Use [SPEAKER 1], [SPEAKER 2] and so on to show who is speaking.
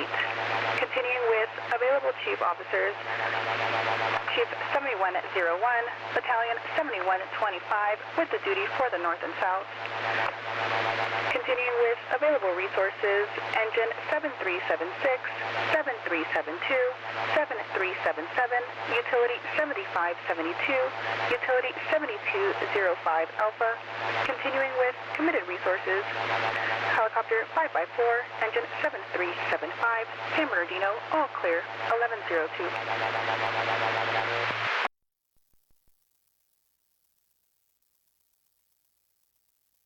[SPEAKER 1] Continuing with available Chief Officers, Chief 7101, Battalion 7125 with the duty for the North and South. Continuing with available resources, Engine 7376, 7372, 7377, Utility 7572, Utility 7205 Alpha. Continuing with committed resources, Helicopter 5x4, Engine 7375, San Bernardino, all clear, 1102.